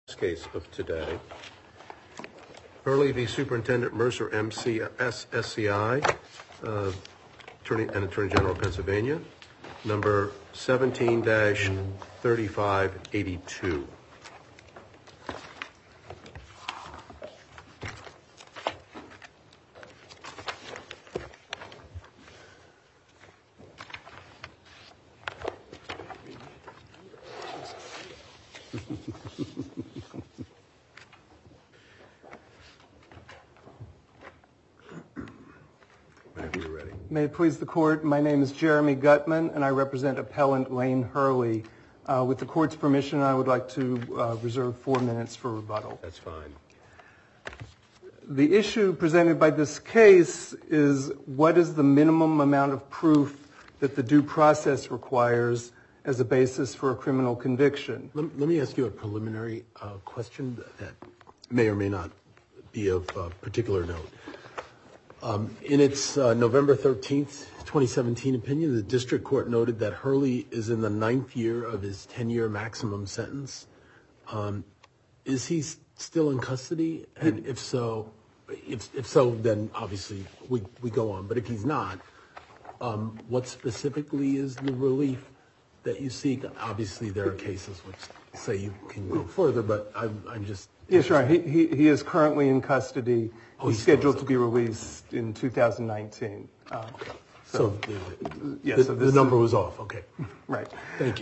Case of today, Hurley v. Superintendent Mercer MCSCI, Attorney General of Pennsylvania, number 17-3582. May it please the Court, my name is Jeremy Gutman and I represent Appellant Lane Hurley. With the Court's permission, I would like to reserve 4 minutes for rebuttal. That's fine. The issue presented by this case is what is the minimum amount of proof that the due process requires as a basis for a criminal conviction. Let me ask you a preliminary question that may or may not be of particular note. In its November 13th, 2017 opinion, the District Court noted that Hurley is in the 9th year of his 10-year maximum sentence. Is he still in custody? And if so, then obviously we go on. But if he's not, what specifically is the relief that you seek? Obviously, there are cases which say you can go further, but I'm just... Yes, right. He is currently in custody. He's scheduled to be released in 2019. Okay. So the number was off. Okay. Right. Thank you.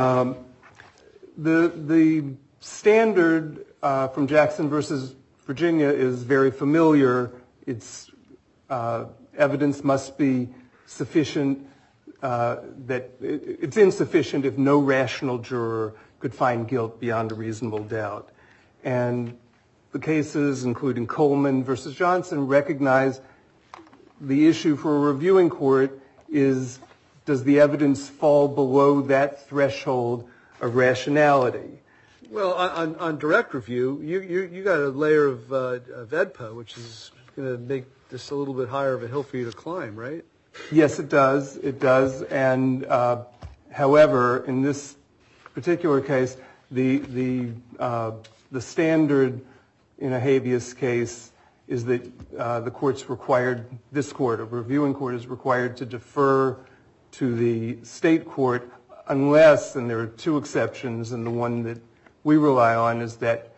The standard from Jackson versus Virginia is very familiar. It's evidence must be sufficient, that it's insufficient if no rational juror could find guilt beyond a reasonable doubt. And the cases, including Coleman versus Johnson, recognize the issue for a reviewing court is, does the evidence fall below that threshold of rationality? Well, on direct review, you got a layer of EDPA, which is going to make this a little bit higher of a hill for you to climb, right? Yes, it does. It does. And however, in this particular case, the standard in a habeas case is that the court's required, this court, a reviewing court, is required to defer to the state court unless, and there are two exceptions, and the one that we rely on is that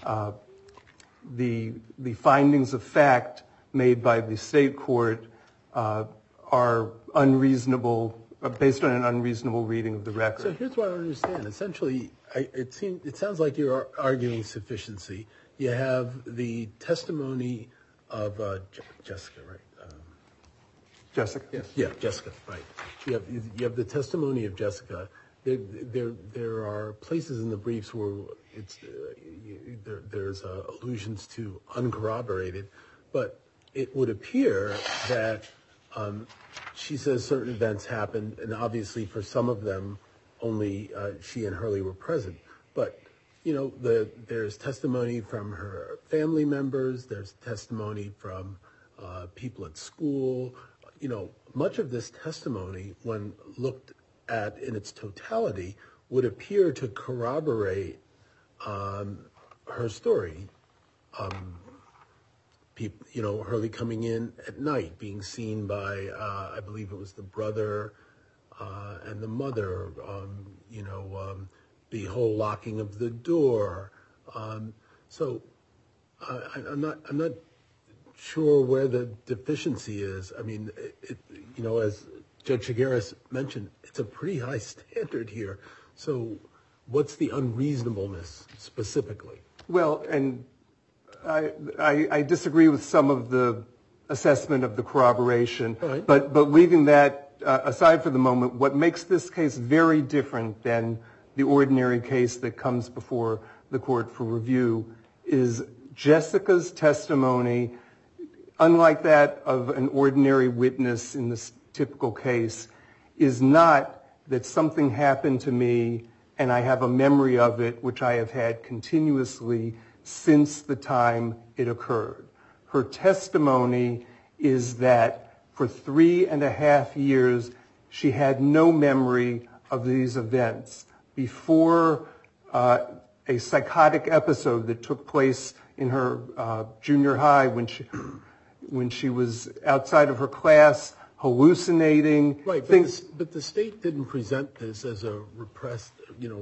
the findings of fact made by the state court are unreasonable, based on an unreasonable reading of the record. So here's what I understand. Essentially, it sounds like you're arguing sufficiency. You have the testimony of Jessica, right? Jessica? Yes. Yeah, Jessica, right. You have the testimony of Jessica. There are places in the briefs where there's allusions to uncorroborated, but it would appear that she says certain events happened, and obviously for some of them only she and Hurley were present. But there's testimony from her family members. There's testimony from people at school. Much of this testimony, when looked at in its totality, would appear to corroborate her story. Hurley coming in at night, being seen by, I believe it was the brother and the mother, the whole locking of the door. So I'm not sure where the deficiency is. I mean, as Judge Chigueras mentioned, it's a pretty high standard here. So what's the unreasonableness specifically? Well, and I disagree with some of the assessment of the corroboration, right. But leaving that aside for the moment, what makes this case very different than the ordinary case that comes before the court for review is Jessica's testimony, unlike that of an ordinary witness in this typical case, is not that something happened to me and I have a memory of it, which I have had continuously since the time it occurred. Her testimony is that for 3.5 years, she had no memory of these events. Before a psychotic episode that took place in her junior high when she was outside of her class, hallucinating. Right, but the state didn't present this as a repressed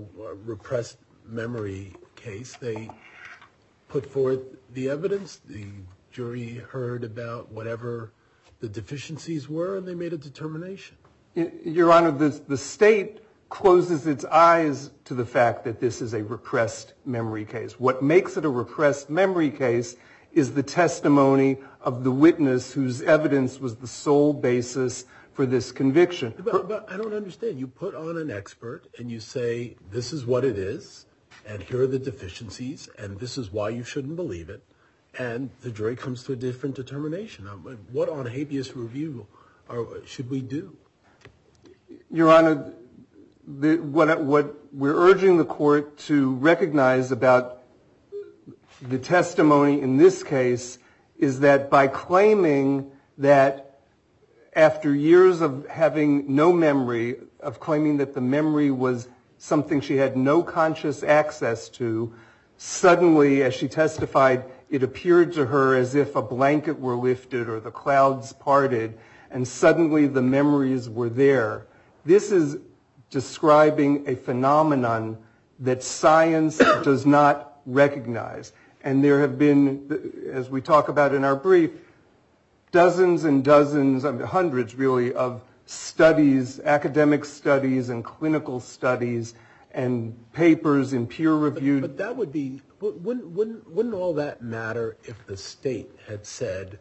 memory case. They put forth the evidence. The jury heard about whatever the deficiencies were, and they made a determination. Your Honor, the state closes its eyes to the fact that this is a repressed memory case. What makes it a repressed memory case is the testimony of the witness whose evidence was the sole basis for this conviction. But I don't understand. You put on an expert and you say, this is what it is, and here are the deficiencies, and this is why you shouldn't believe it, and the jury comes to a different determination. What on habeas review should we do? Your Honor, what we're urging the court to recognize about the testimony in this case is that by claiming that after years of having no memory, of claiming that the memory was something she had no conscious access to, suddenly, as she testified, it appeared to her as if a blanket were lifted or the clouds parted, and suddenly the memories were there. This is describing a phenomenon that science does not recognize. And there have been, as we talk about in our brief, dozens and dozens, hundreds really, of studies, academic studies and clinical studies and papers in peer-reviewed. But that would be, wouldn't all that matter if the state had said,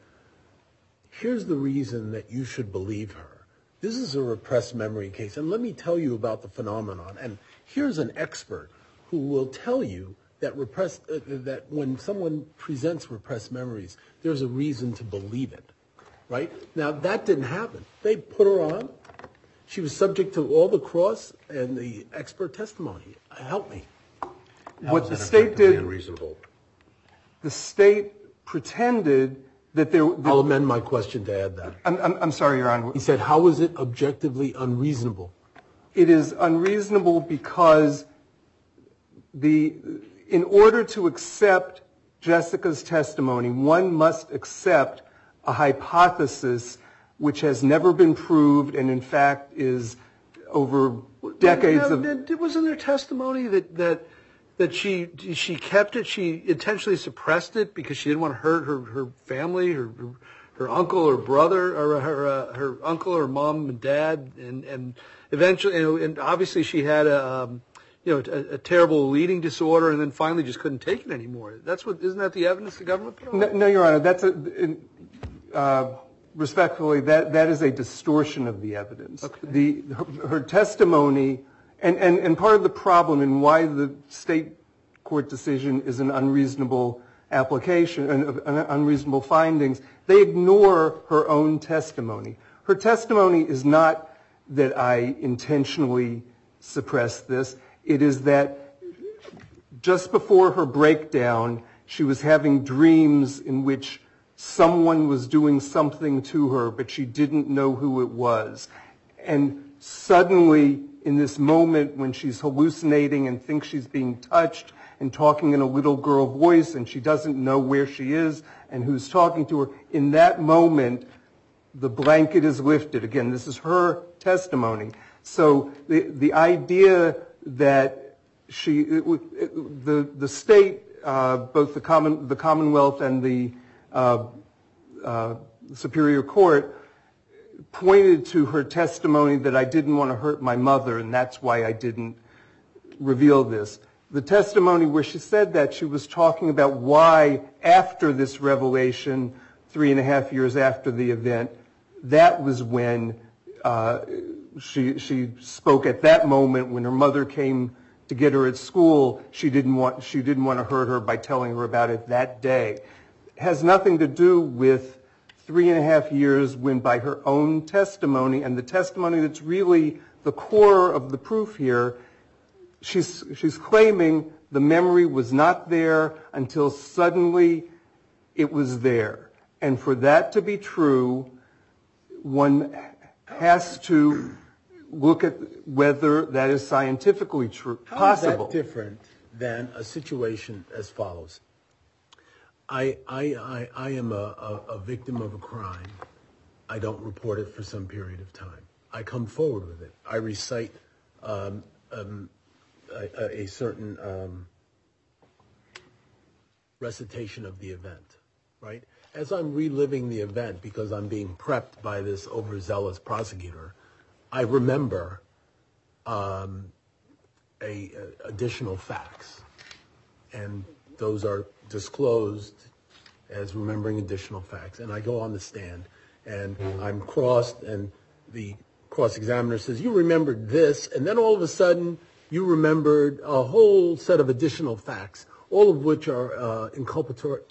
here's the reason that you should believe her. This is a repressed memory case, and let me tell you about the phenomenon. And here's an expert who will tell you that that when someone presents repressed memories, there's a reason to believe it, right? Now, that didn't happen. They put her on. She was subject to all the cross and the expert testimony. Help me. What the state did, unreasonable? The state pretended that there. I'll amend my question to add that. I'm sorry, Your Honor. He said, how is it objectively unreasonable? It is unreasonable because in order to accept Jessica's testimony, one must accept a hypothesis which has never been proved and, in fact, is over decades of. Wasn't there testimony that she kept it? She intentionally suppressed it because she didn't want to hurt her family, her uncle or brother, or her uncle or mom and dad, and eventually, and obviously she had a terrible eating disorder, and then finally just couldn't take it anymore. Isn't that the evidence the government put on? No, Your Honor. That's respectfully, that is a distortion of the evidence. Okay. Her testimony, and part of the problem and why the state court decision is an unreasonable application, an unreasonable findings, they ignore her own testimony. Her testimony is not that I intentionally suppressed this. It is that just before her breakdown, she was having dreams in which someone was doing something to her, but she didn't know who it was. And suddenly, in this moment when she's hallucinating and thinks she's being touched and talking in a little girl voice and she doesn't know where she is and who's talking to her, in that moment, the blanket is lifted. Again, this is her testimony. So the idea that the state, both the Commonwealth and the Superior Court, pointed to her testimony that I didn't want to hurt my mother and that's why I didn't reveal this. The testimony where she said that, she was talking about why after this revelation, 3.5 years after the event, that was when she spoke at that moment when her mother came to get her at school. She didn't want to hurt her by telling her about it that day. It has nothing to do with 3.5 years when by her own testimony, and the testimony that's really the core of the proof here, she's claiming the memory was not there until suddenly it was there. And for that to be true, one has to look at whether that is scientifically true, possible. How is that different than a situation as follows. I am a victim of a crime. I don't report it for some period of time. I come forward with it. I recite a certain recitation of the event, right? As I'm reliving the event because I'm being prepped by this overzealous prosecutor, I remember additional facts, and those are disclosed as remembering additional facts. And I go on the stand, and I'm crossed, and the cross-examiner says, you remembered this, and then all of a sudden you remembered a whole set of additional facts, all of which are inculpatory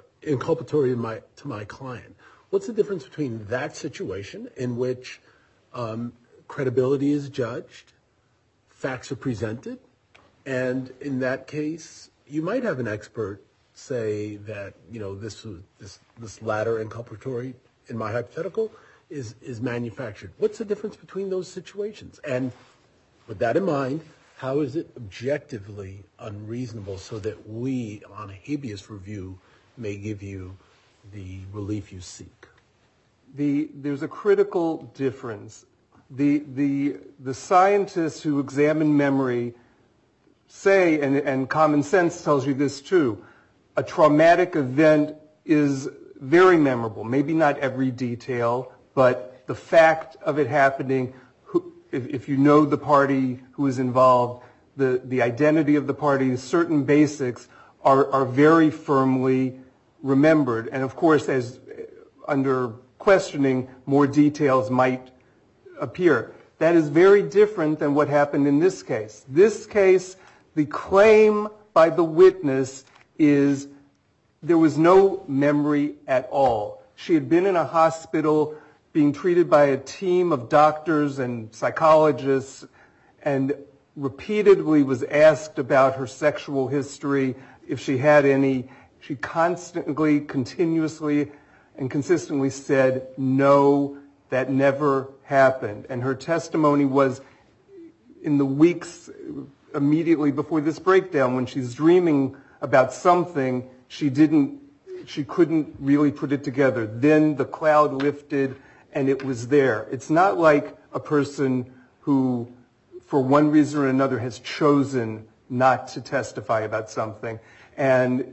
to my client. What's the difference between that situation in which credibility is judged, facts are presented, and in that case, you might have an expert say that, this latter inculpatory, in my hypothetical, is manufactured. What's the difference between those situations? And with that in mind, how is it objectively unreasonable so that we, on a habeas review, may give you the relief you seek? There's a critical difference. The scientists who examine memory say, and common sense tells you this too, a traumatic event is very memorable. Maybe not every detail, but the fact of it happening, if you know the party who is involved, the identity of the party, certain basics are very firmly remembered. And of course, as under questioning, more details might appear. That is very different than what happened in this case. This case, the claim by the witness is there was no memory at all. She had been in a hospital being treated by a team of doctors and psychologists and repeatedly was asked about her sexual history, if she had any. She constantly, continuously, and consistently said, no, that never happened. And her testimony was in the weeks immediately before this breakdown, when she's dreaming about something, she couldn't really put it together. Then the cloud lifted and it was there. It's not like a person who, for one reason or another, has chosen not to testify about something. And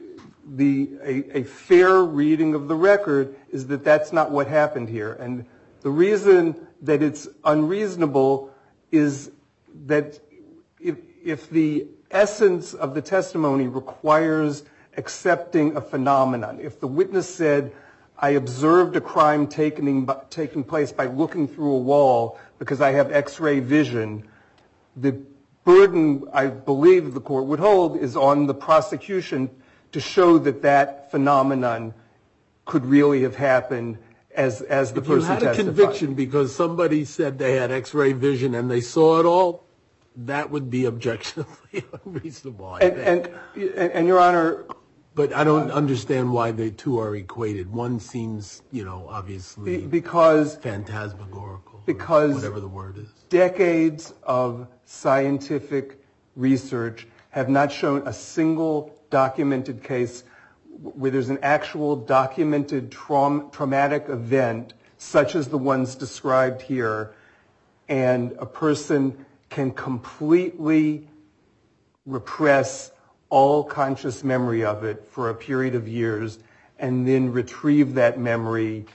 a fair reading of the record is that that's not what happened here. And the reason that it's unreasonable is that if the essence of the testimony requires accepting a phenomenon, if the witness said, I observed a crime taking place by looking through a wall because I have X-ray vision, the burden I believe the court would hold is on the prosecution to show that that phenomenon could really have happened as the person testified. If you had a conviction because somebody said they had X-ray vision and they saw it all, that would be objectively unreasonable, I think. And Your Honor... But I don't understand why the two are equated. One seems, obviously phantasmagorical, because whatever the word is. Decades of scientific research have not shown a single documented case where there's an actual documented traumatic event, such as the ones described here, and a person can completely repress all conscious memory of it for a period of years and then retrieve that memory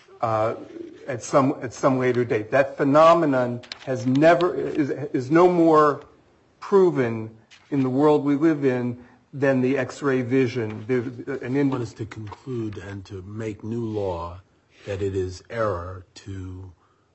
at some later date. That phenomenon is no more proven in the world we live in than the X-ray vision. I want us to conclude and to make new law that it is error to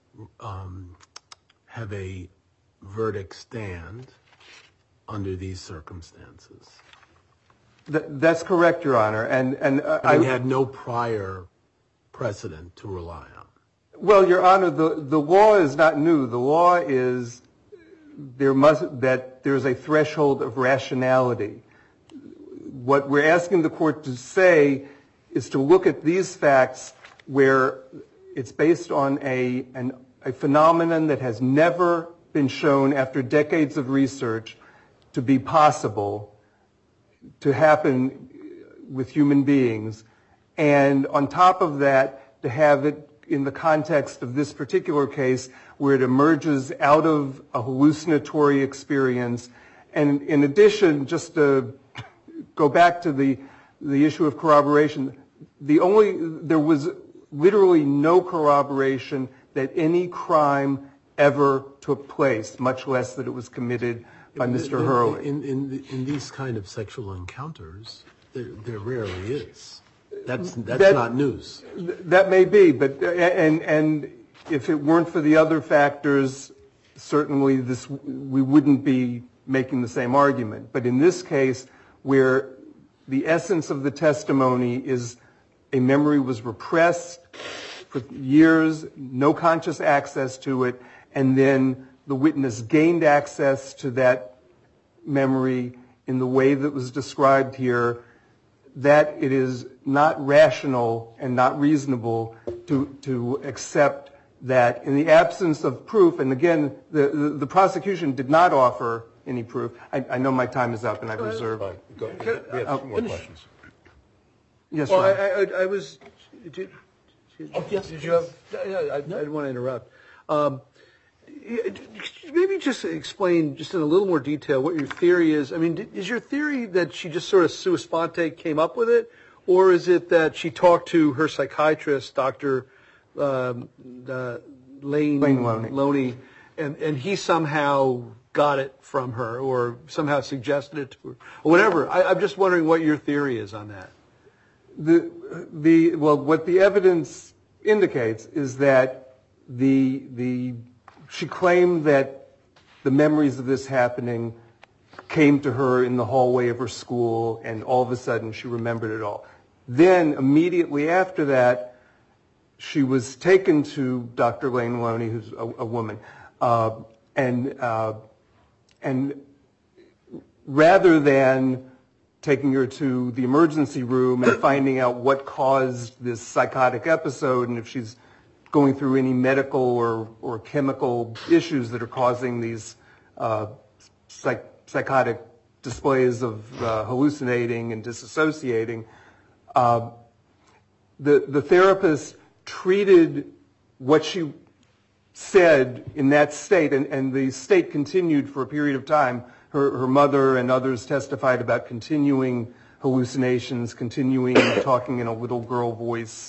have a verdict stand under these circumstances. That's correct, Your Honor. And I had no prior precedent to rely on. Well, Your Honor, the law is not new. The law is that there's a threshold of rationality. What we're asking the court to say is to look at these facts where it's based on a phenomenon that has never been shown after decades of research to be possible, to happen with human beings, and on top of that, to have it in the context of this particular case where it emerges out of a hallucinatory experience. And in addition, just to go back to the issue of corroboration, there was literally no corroboration that any crime ever took place, much less that it was committed by Mr. Hurley. In these kind of sexual encounters, there rarely is. That's not news. That may be, but and if it weren't for the other factors, certainly we wouldn't be making the same argument. But in this case, where the essence of the testimony is a memory was repressed for years, no conscious access to it, and then the witness gained access to that memory in the way that was described here, that it is not rational and not reasonable to accept that in the absence of proof, and again, the prosecution did not offer any proof. I know my time is up, and I've reserved. We have two more questions. Yes, Well, Ron. I was. Did you have? I didn't want to interrupt. Maybe just explain, just in a little more detail, what your theory is. I mean, is your theory that she just sort of sua sponte came up with it, or is it that she talked to her psychiatrist, Dr. Lane Loney, and he somehow got it from her, or somehow suggested it to her, or whatever? I'm just wondering what your theory is on that. Well, what the evidence indicates is that she claimed that the memories of this happening came to her in the hallway of her school, and all of a sudden she remembered it all. Then immediately after that, she was taken to Dr. Lane Loney, who's a woman, and rather than taking her to the emergency room and finding out what caused this psychotic episode and if she's going through any medical or chemical issues that are causing these psychotic displays of hallucinating and disassociating, the therapist treated what she said in that state, and the state continued for a period of time. Her mother and others testified about continuing hallucinations, continuing talking in a little girl voice.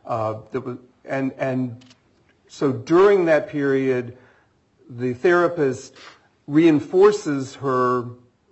And so during that period, the therapist reinforces her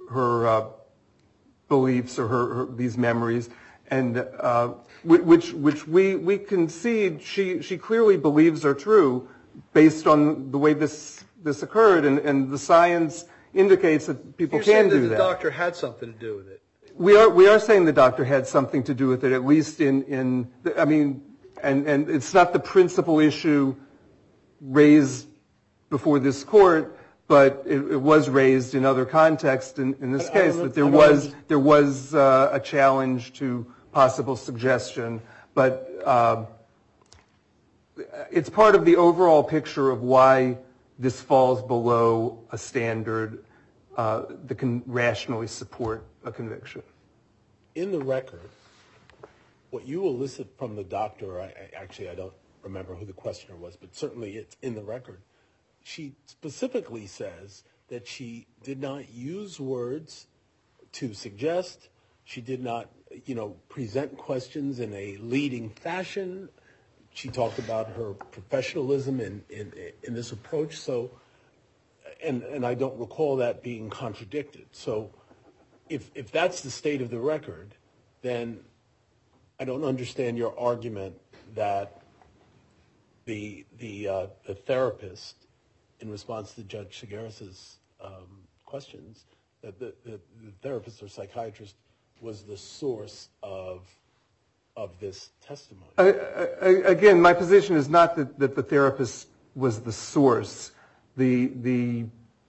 beliefs or these memories, and which we concede she clearly believes are true based on the way this occurred, and the science indicates that people can do that. The doctor had something to do with it. We are saying the doctor had something to do with it, at least and it's not the principal issue raised before this court, but it was raised in other contexts in this case that there was a challenge to possible suggestion, but it's part of the overall picture of why this falls below a standard that can rationally support a conviction. In the record, what you elicit from the doctor, I don't remember who the questioner was, but certainly it's in the record. She specifically says that she did not use words to suggest. She did not, present questions in a leading fashion. She talked about her professionalism in this approach. So, and I don't recall that being contradicted. So, if that's the state of the record, then I don't understand your argument that the therapist, in response to Judge Shigaris' questions, that the therapist or psychiatrist was the source of this testimony. Again, my position is not that the therapist was the source. The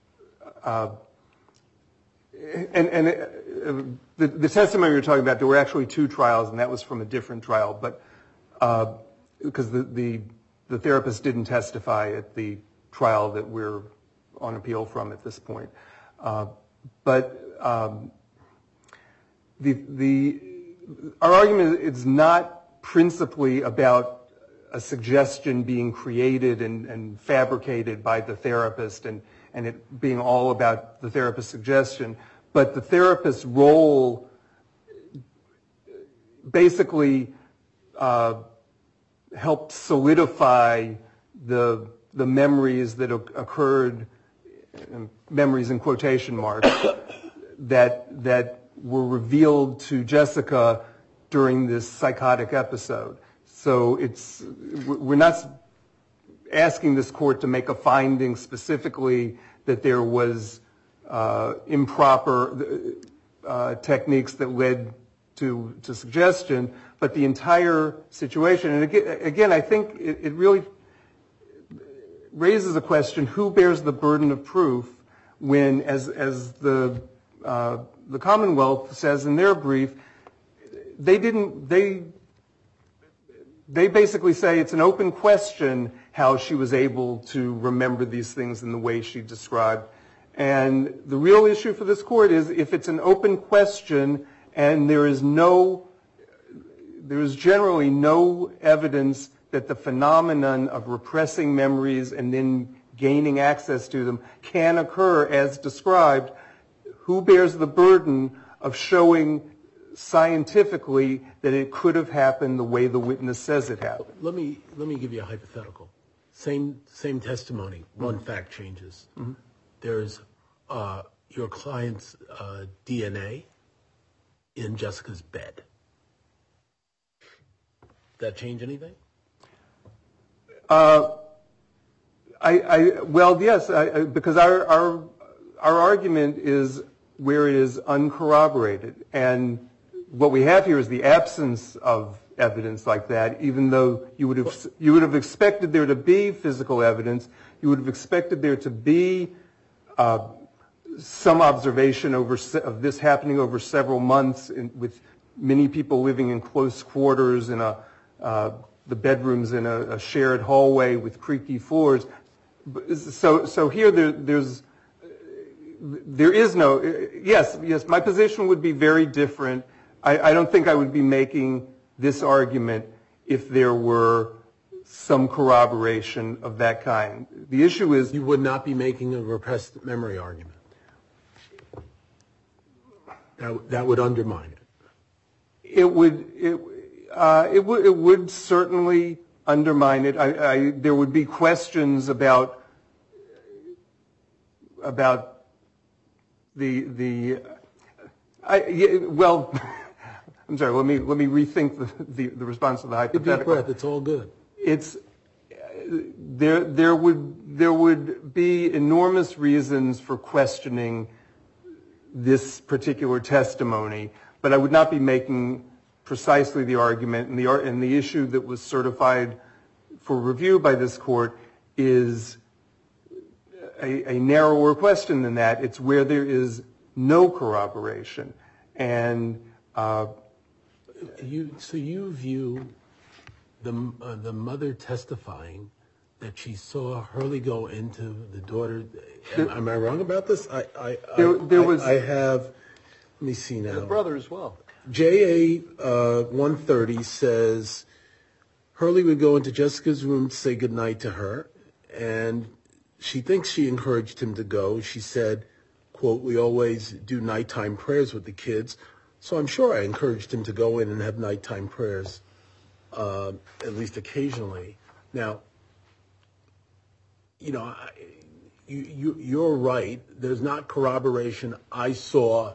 testimony you're talking about, there were actually two trials, and that was from a different trial, but because the therapist didn't testify at the trial that we're on appeal from at this point. our argument is not principally about a suggestion being created and fabricated by the therapist and it being all about the therapist's suggestion, but the therapist's role basically helped solidify the memories that occurred, memories in quotation marks, that were revealed to Jessica during this psychotic episode. So we're not asking this court to make a finding specifically that there was improper techniques that led to suggestion, but the entire situation. And again, I think it really raises a question: who bears the burden of proof when, as the Commonwealth says in their brief, they basically say it's an open question how she was able to remember these things in the way she described. And the real issue for this court is if it's an open question and there is generally no evidence that the phenomenon of repressing memories and then gaining access to them can occur as described, who bears the burden of showing scientifically that it could have happened the way the witness says it happened? Let me give you a hypothetical. Same testimony. One fact changes. Mm-hmm. There's your client's DNA in Jessica's bed. That change anything? Well, yes, because our argument is where it is uncorroborated, and what we have here is the absence of evidence like that. Even though you would have expected there to be physical evidence, you would have expected there to be some observation of this happening over several months, with many people living in close quarters in the bedrooms in a shared hallway with creaky floors. So here there is no. Yes. My position would be very different. I don't think I would be making this argument if there were some corroboration of that kind. The issue is you would not be making a repressed memory argument. That would undermine it. It would certainly undermine it. There would be questions about well, I'm sorry. Let me rethink the response to the hypothetical. Deep breath. It's all good. There would be enormous reasons for questioning this particular testimony, but I would not be making precisely the argument. And the issue that was certified for review by this court is a narrower question than that. It's where there is no corroboration. And so you view the mother testifying that she saw Hurley go into the daughter. Am I wrong about this? I have. Let me see now. The brother as well. JA 130 says Hurley would go into Jessica's room to say goodnight to her, and she thinks she encouraged him to go. She said, quote, "We always do nighttime prayers with the kids, so I'm sure I encouraged him to go in and have nighttime prayers, at least occasionally." Now, you're right. There's not corroboration. I saw,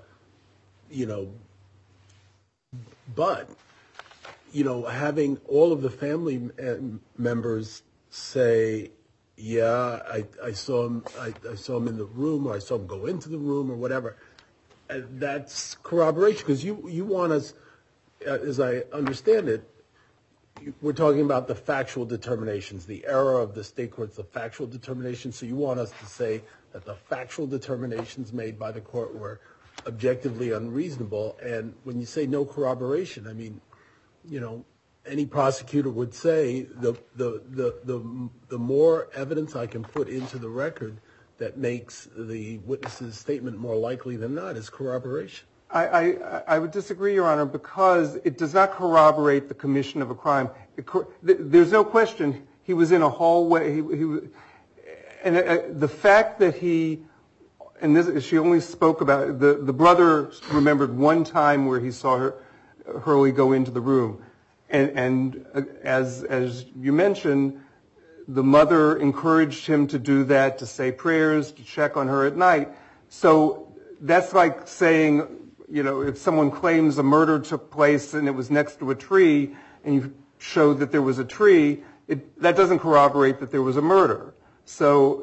but, having all of the family members say, yeah, I saw him. I saw him in the room, or I saw him go into the room, or whatever. That's corroboration, because you want us, as I understand it, we're talking about the factual determinations, the error of the state courts, the factual determinations. So you want us to say that the factual determinations made by the court were objectively unreasonable. And when you say no corroboration, I mean, any prosecutor would say the more evidence I can put into the record that makes the witness's statement more likely than not as corroboration. I would disagree, Your Honor, because it does not corroborate the commission of a crime. There's no question he was in a hallway. The fact that she only spoke about the brother remembered one time where he saw Hurley go into the room, and as you mentioned, the mother encouraged him to do that, to say prayers, to check on her at night. So that's like saying, if someone claims a murder took place and it was next to a tree, and you showed that there was a tree, that doesn't corroborate that there was a murder. So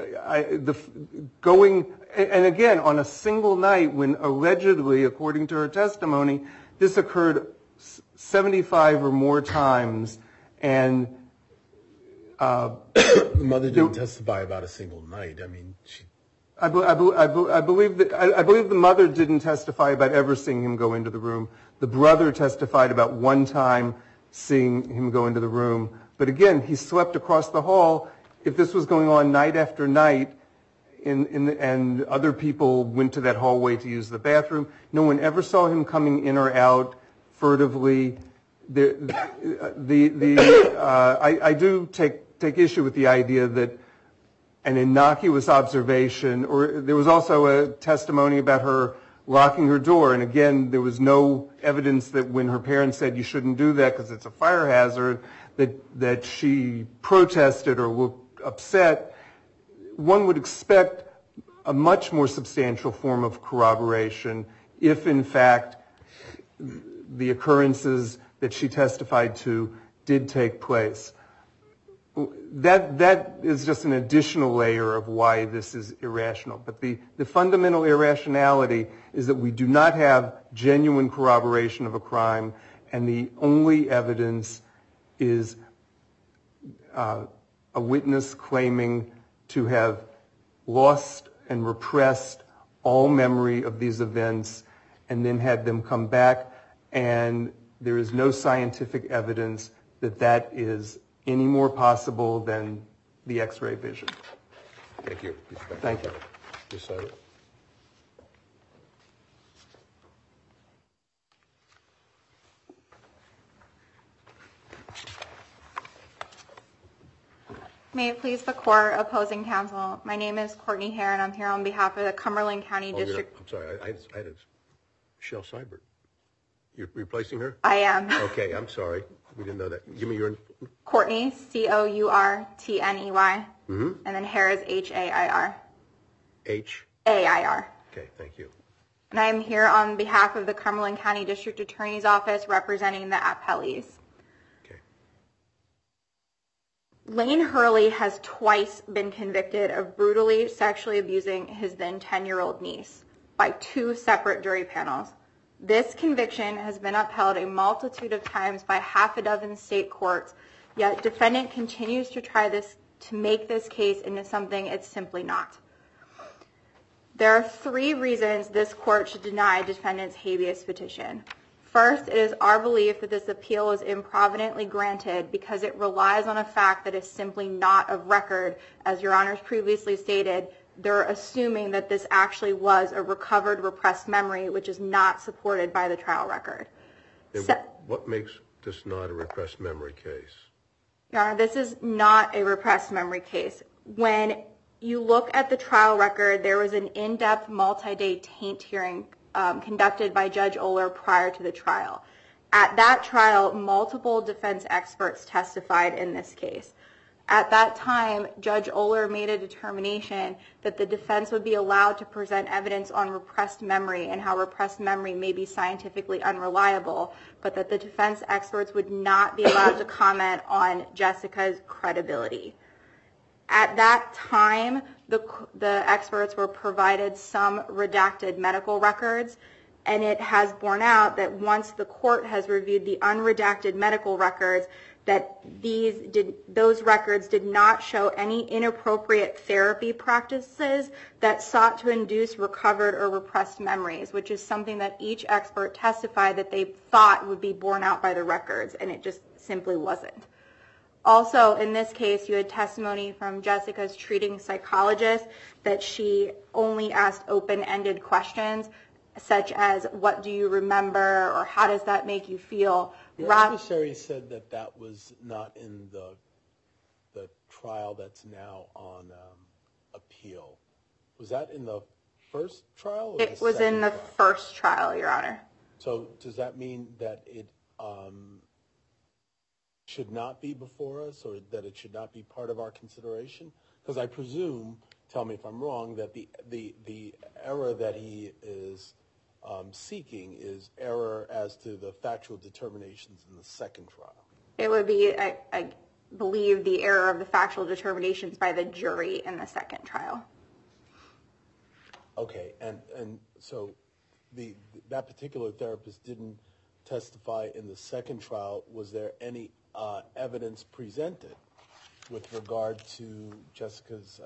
and again, on a single night when allegedly, according to her testimony, this occurred 75 or more times, and the mother didn't testify about a single night. I mean, I believe the mother didn't testify about ever seeing him go into the room. The brother testified about one time seeing him go into the room. But again, he slept across the hall. If this was going on night after night, and other people went to that hallway to use the bathroom, no one ever saw him coming in or out furtively. I do take issue with the idea that an innocuous observation, or there was also a testimony about her locking her door, and again, there was no evidence that when her parents said you shouldn't do that because it's a fire hazard, that she protested or looked upset. One would expect a much more substantial form of corroboration if, in fact, the occurrences that she testified to did take place. That is just an additional layer of why this is irrational. But the fundamental irrationality is that we do not have genuine corroboration of a crime, and the only evidence is a witness claiming to have lost and repressed all memory of these events and then had them come back, and there is no scientific evidence that that is any more possible than the X-ray vision. Thank you. Thank you. Ms. Seidel. May it please the court, opposing counsel. My name is Courtney Hare, and I'm here on behalf of the Cumberland County District. I'm sorry, I had Michelle Seibert. You're replacing her? I am. Okay, I'm sorry. We didn't know that. Give me your... Courtney, Courtney, Mm-hmm. and then Hare is Hair. H? AIR. Okay, thank you. And I am here on behalf of the Cumberland County District Attorney's Office representing the appellees. Okay. Lane Hurley has twice been convicted of brutally sexually abusing his then 10-year-old niece by 2 separate jury panels. This conviction has been upheld a multitude of times by half a dozen state courts, yet defendant continues to try to make this case into something it's simply not. There are 3 reasons this court should deny defendant's habeas petition. First, it is our belief that this appeal is improvidently granted because it relies on a fact that is simply not of record. As Your Honors previously stated, they're assuming that this actually was a recovered, repressed memory, which is not supported by the trial record. What makes this not a repressed memory case? Your Honor, this is not a repressed memory case. When you look at the trial record, there was an in-depth multi-day taint hearing conducted by Judge Oler prior to the trial. At that trial, multiple defense experts testified in this case. At that time, Judge Oler made a determination that the defense would be allowed to present evidence on repressed memory and how repressed memory may be scientifically unreliable, but that the defense experts would not be allowed to comment on Jessica's credibility. At that time, the experts were provided some redacted medical records, and it has borne out that once the court has reviewed the unredacted medical records, that those records did not show any inappropriate therapy practices that sought to induce recovered or repressed memories, which is something that each expert testified that they thought would be borne out by the records, and it just simply wasn't. Also, in this case, you had testimony from Jessica's treating psychologist that she only asked open-ended questions, such as, what do you remember, or how does that make you feel? Your adversary said that that was not in the trial that's now on appeal. Was that in the first trial? Or It was in the first trial, Your Honor. So does that mean that it should not be before us, or that it should not be part of our consideration? Because I presume, tell me if I'm wrong, that the error that he is seeking is error as to the factual determinations in the second trial. It would be, I believe, the error of the factual determinations by the jury in the second trial. Okay, and so that particular therapist didn't testify in the second trial. Was there any evidence presented with regard to Jessica's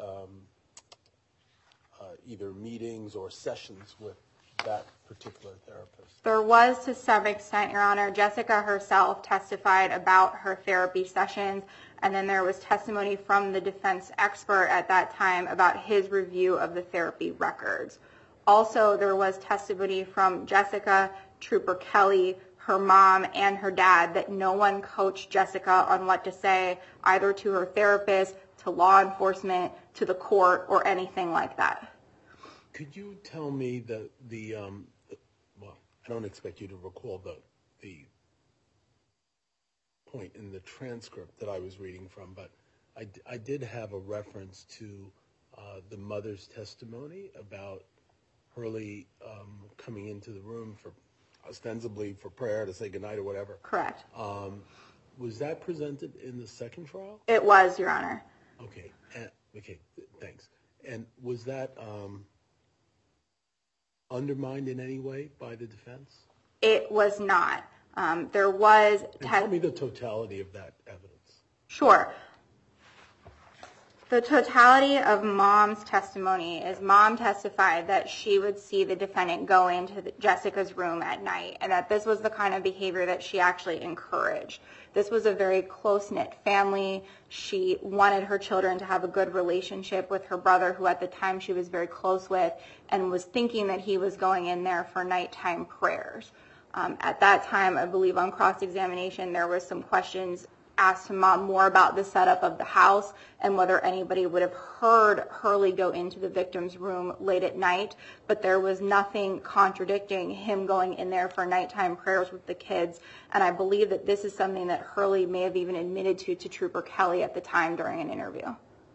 either meetings or sessions with that particular therapist? There was, to some extent, Your Honor. Jessica herself testified about her therapy sessions, and then there was testimony from the defense expert at that time about his review of the therapy records. Also, there was testimony from Jessica, Trooper Kelly, her mom, and her dad that no one coached Jessica on what to say, either to her therapist, to law enforcement, to the court, or anything like that. Could you tell me well, I don't expect you to recall the point in the transcript that I was reading from, but I did have a reference to the mother's testimony about Hurley coming into the room for ostensibly for prayer to say goodnight or whatever. Correct. Was that presented in the second trial? It was, Your Honor. Okay. Okay. Thanks. And was that undermined in any way by the defense? It was not. There was... Tell me the totality of that evidence. Sure. The totality of Mom's testimony is Mom testified that she would see the defendant go into Jessica's room at night, and that this was the kind of behavior that she actually encouraged. This was a very close-knit family. She wanted her children to have a good relationship with her brother, who at the time she was very close with, and was thinking that he was going in there for nighttime prayers. At that time, I believe on cross-examination, there was some questions asked to Mom more about the setup of the house and whether anybody would have heard Hurley go into the victim's room late at night, but there was nothing contradicting him going in there for nighttime prayers with the kids, and I believe that this is something that Hurley may have even admitted to Trooper Kelly at the time during an interview.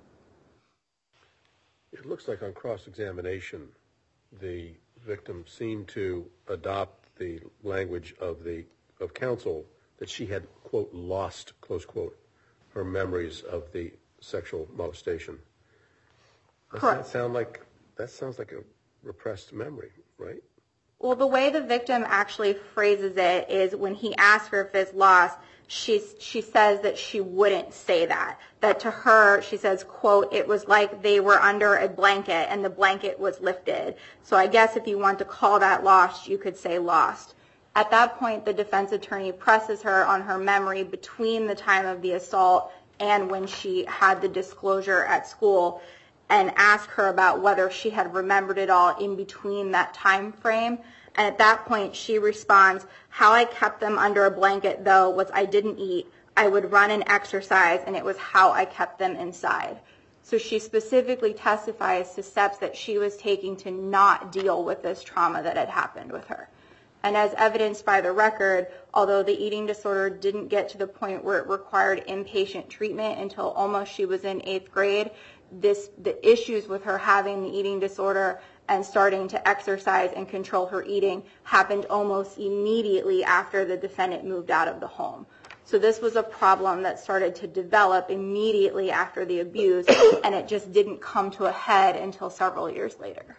It looks like on cross-examination, the victim seemed to adopt the language of counsel that she had, quote, lost, close quote, her memories of the sexual molestation. Correct. That sounds like a repressed memory, right? Well, the way the victim actually phrases it is when he asks her if it's lost, she says that she wouldn't say that. That to her, she says, quote, it was like they were under a blanket and the blanket was lifted. So I guess if you want to call that lost, you could say lost. At that point, the defense attorney presses her on her memory between the time of the assault and when she had the disclosure at school, and asks her about whether she had remembered it all in between that time frame. And at that point, she responds, how I kept them under a blanket, though, was I didn't eat. I would run and exercise, and it was how I kept them inside. So she specifically testifies to steps that she was taking to not deal with this trauma that had happened with her. And as evidenced by the record, although the eating disorder didn't get to the point where it required inpatient treatment until almost she was in 8th grade, the issues with her having the eating disorder and starting to exercise and control her eating happened almost immediately after the defendant moved out of the home. So this was a problem that started to develop immediately after the abuse, and it just didn't come to a head until several years later.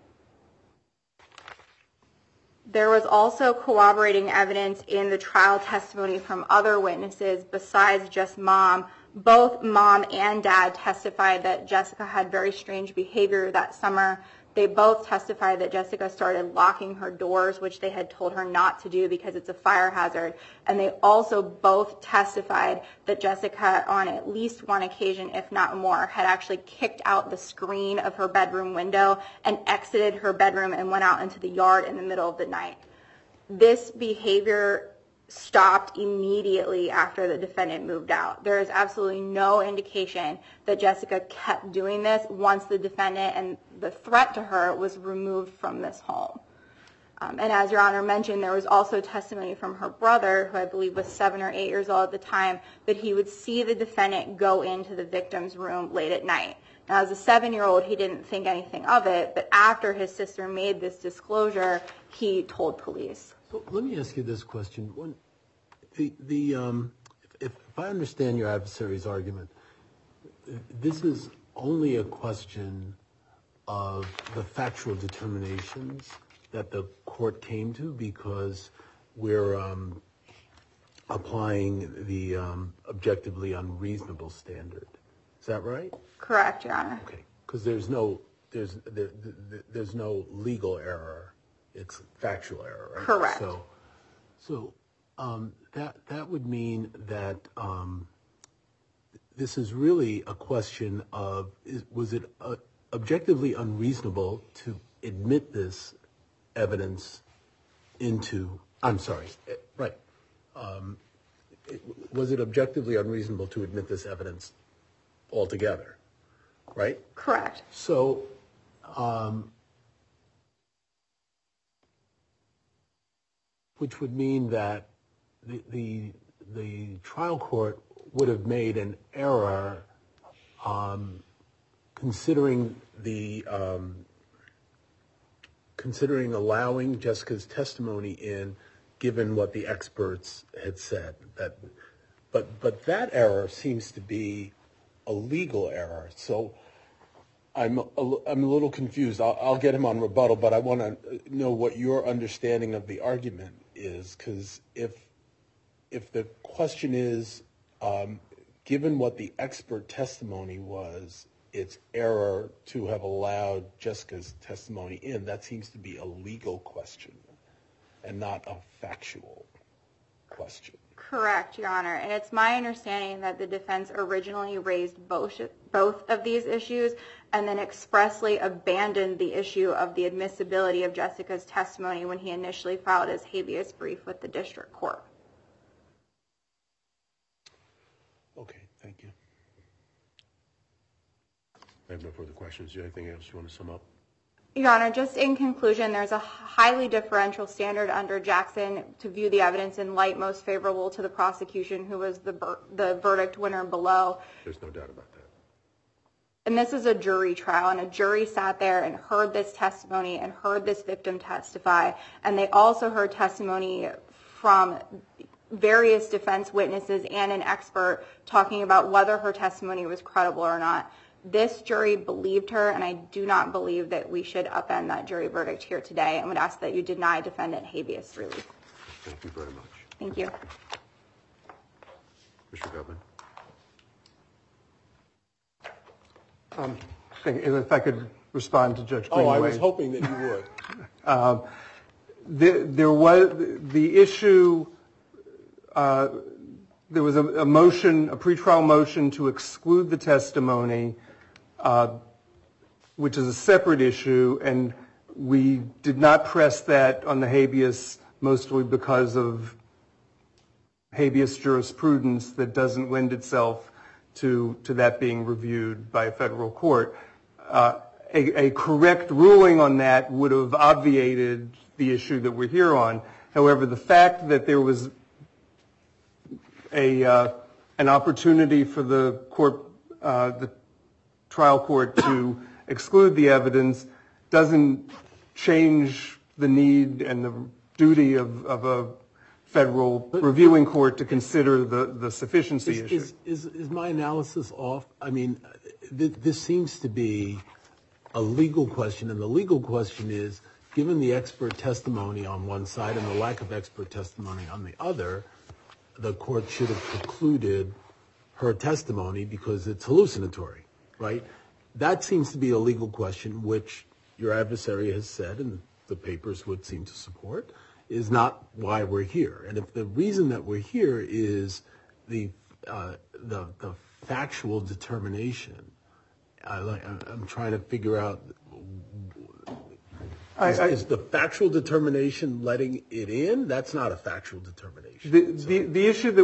There was also corroborating evidence in the trial testimony from other witnesses besides just Mom. Both Mom and Dad testified that Jessica had very strange behavior that summer, They both testified that Jessica started locking her doors, which they had told her not to do because it's a fire hazard. And they also both testified that Jessica, on at least one occasion, if not more, had actually kicked out the screen of her bedroom window and exited her bedroom and went out into the yard in the middle of the night. This behavior stopped immediately after the defendant moved out. There is absolutely no indication that Jessica kept doing this once the defendant and the threat to her was removed from this home. And as Your Honor mentioned, there was also testimony from her brother, who I believe was 7 or 8 years old at the time, that he would see the defendant go into the victim's room late at night. Now, as a 7-year-old, he didn't think anything of it, but after his sister made this disclosure, he told police. So let me ask you this question. If I understand your adversary's argument, this is only a question of the factual determinations that the court came to because we're applying the objectively unreasonable standard. Is that right? Correct, Your Honor. Okay, because there's no legal error. It's factual error, right? Correct. So that would mean that this is really a question of was it objectively unreasonable to admit this evidence into? I'm sorry, right? Was it objectively unreasonable to admit this evidence altogether? Right? Correct. So. Which would mean that the trial court would have made an error considering allowing Jessica's testimony in, given what the experts had said. But that error seems to be a legal error. So I'm a little confused. I'll get him on rebuttal, but I want to know what your understanding of the argument is, because if the question is, given what the expert testimony was, it's error to have allowed Jessica's testimony in, that seems to be a legal question and not a factual question. Correct, Your Honor. And it's my understanding that the defense originally raised both of these issues and then expressly abandoned the issue of the admissibility of Jessica's testimony when he initially filed his habeas brief with the district court. Okay, thank you. I have no further questions. Do you have anything else you want to sum up? Your Honor, just in conclusion, there's a highly differential standard under Jackson to view the evidence in light most favorable to the prosecution, who was the verdict winner below. There's no doubt about that. And this is a jury trial, and a jury sat there and heard this testimony and heard this victim testify, and they also heard testimony from various defense witnesses and an expert talking about whether her testimony was credible or not. This jury believed her, and I do not believe that we should upend that jury verdict here today, and would ask that you deny defendant habeas relief. Thank you very much. Thank you. Mr. Governor. If I could respond to Judge Greenaway. Oh, I was hoping that you would. There was the issue. There was a motion, a pretrial motion, to exclude the testimony, which is a separate issue, and we did not press that on the habeas, mostly because of habeas jurisprudence that doesn't lend itself to that being reviewed by a federal court. A correct ruling on that would have obviated the issue that we're here on. However, the fact that there was an opportunity for the trial court to exclude the evidence doesn't change the need and the duty of a federal reviewing court to consider the sufficiency issue. Is my analysis off? I mean, this seems to be a legal question, and the legal question is, given the expert testimony on one side and the lack of expert testimony on the other, the court should have precluded her testimony because it's hallucinatory, right? That seems to be a legal question, which your adversary has said, and the papers would seem to support, is not why we're here. And if the reason that we're here is the factual determination, I'm trying to figure out, is the factual determination letting it in? That's not a factual determination. The issue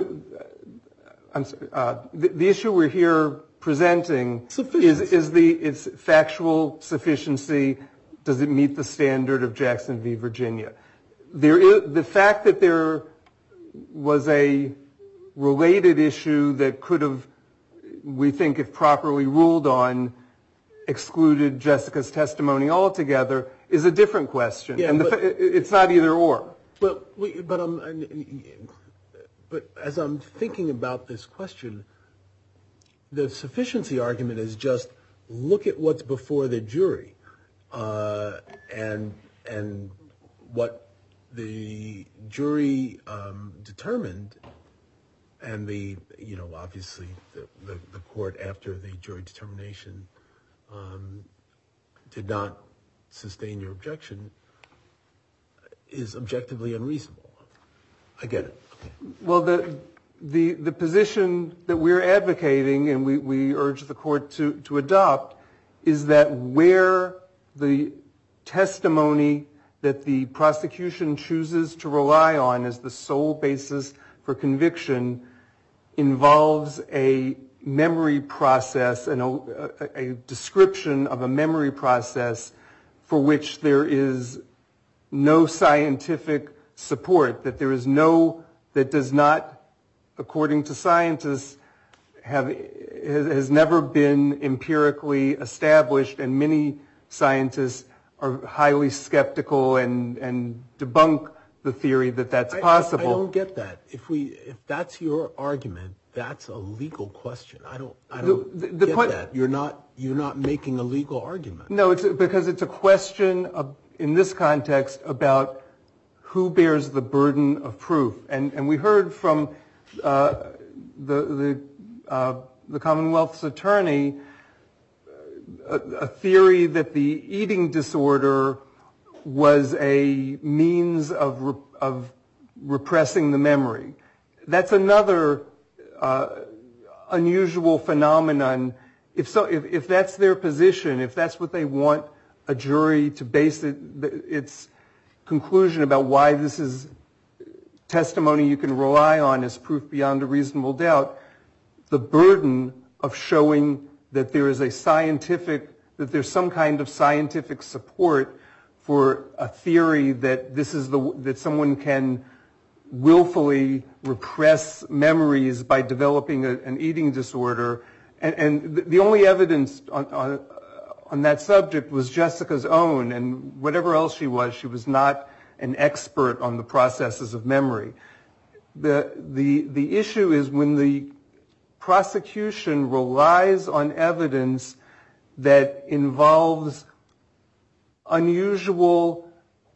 the issue we're here presenting is its factual sufficiency. Does it meet the standard of Jackson v. Virginia? The fact that there was a related issue that could have, we think, if properly ruled on, excluded Jessica's testimony altogether is a different question. Yeah, and it's not either or. But as I'm thinking about this question, the sufficiency argument is just look at what's before the jury, and what the jury determined, and obviously the court after the jury determination did not sustain your objection is objectively unreasonable. I get it. Okay. Well, the position that we're advocating, and we urge the court to adopt, is that where the testimony that the prosecution chooses to rely on as the sole basis for conviction involves a memory process and a description of a memory process for which there is no scientific support, that does not, according to scientists, has never been empirically established, and many scientists are highly skeptical and debunk the theory that that's possible. I don't get that. If that's your argument, that's a legal question. I don't get that. You're not making a legal argument. No, because it's a question in this context about who bears the burden of proof. And we heard from the Commonwealth's attorney a theory that the eating disorder was a means of repressing the memory. That's another unusual phenomenon. If that's their position, if that's what they want a jury to base its conclusion about why this is testimony you can rely on as proof beyond a reasonable doubt, the burden of showing that there is that there's some kind of scientific support for a theory that that someone can willfully repress memories by developing an eating disorder. And the only evidence on that subject was Jessica's own, and whatever else she was not an expert on the processes of memory. The issue is when the prosecution relies on evidence that involves unusual,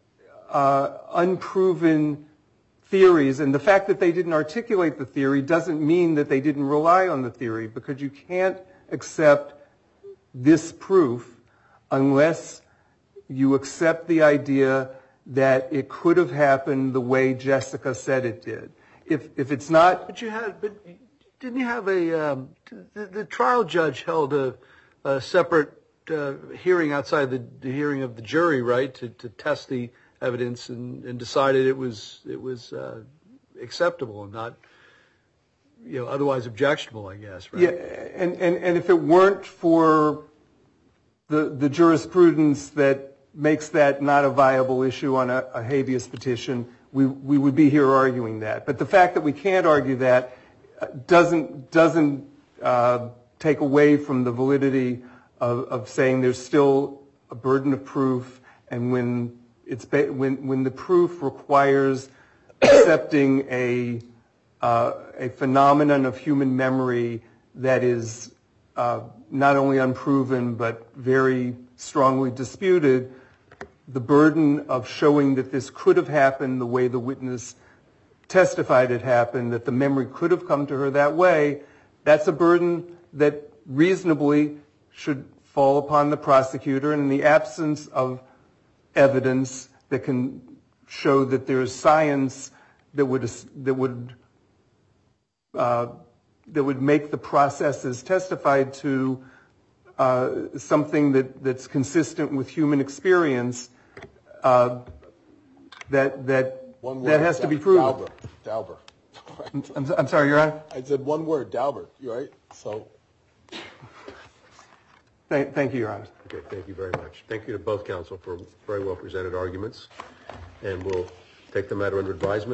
unproven theories, and the fact that they didn't articulate the theory doesn't mean that they didn't rely on the theory, because you can't accept this proof unless you accept the idea that it could have happened the way Jessica said it did. If it's not... But didn't you have the trial judge held a separate hearing outside the hearing of the jury, right, to test the evidence and decided it was acceptable and not, otherwise objectionable, I guess, right? Yeah, and if it weren't for the jurisprudence that makes that not a viable issue on a habeas petition, we would be here arguing that. But the fact that we can't argue that doesn't take away from the validity of saying there's still a burden of proof, and when the proof requires accepting a phenomenon of human memory that is not only unproven but very strongly disputed, the burden of showing that this could have happened the way the witness testified it happened, that the memory could have come to her that way, that's a burden that reasonably should fall upon the prosecutor, and in the absence of evidence that can show that there is science that would make the processes testified to something that's consistent with human experience, that has to be proven. Daubert. I'm sorry, Your Honor? I said one word, Daubert, right? So. Thank you, Your Honor. Okay, thank you very much. Thank you to both counsel for very well presented arguments, and we'll take the matter under advisement.